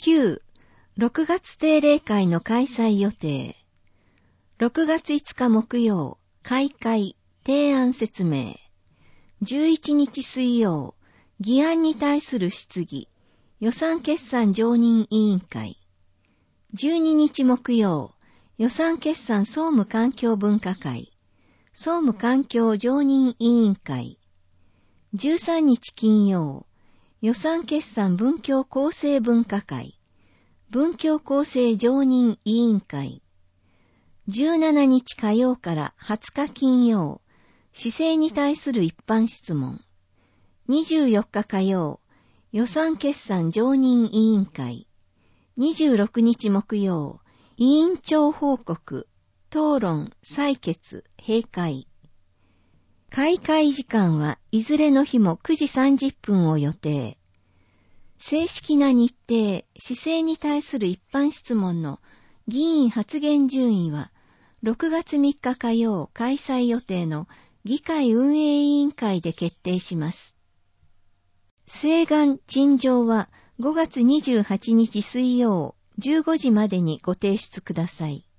9、6月定例会の開催予定。6月5日木曜、開会、提案説明。11日水曜、議案に対する質疑、予算決算常任委員会。12日木曜、予算決算総務環境分科会、総務環境常任委員会。13日金曜、予算決算文教構成分科会、文教構成常任委員会。17日火曜から20日金曜、市政に対する一般質問。24日火曜、予算決算常任委員会。26日木曜、委員長報告、討論、採決、閉会。開会時間はいずれの日も9時30分を予定。正式な日程、市政に対する一般質問の議員発言順位は、6月3日火曜開催予定の議会運営委員会で決定します。請願陳情は5月28日水曜15時までにご提出ください。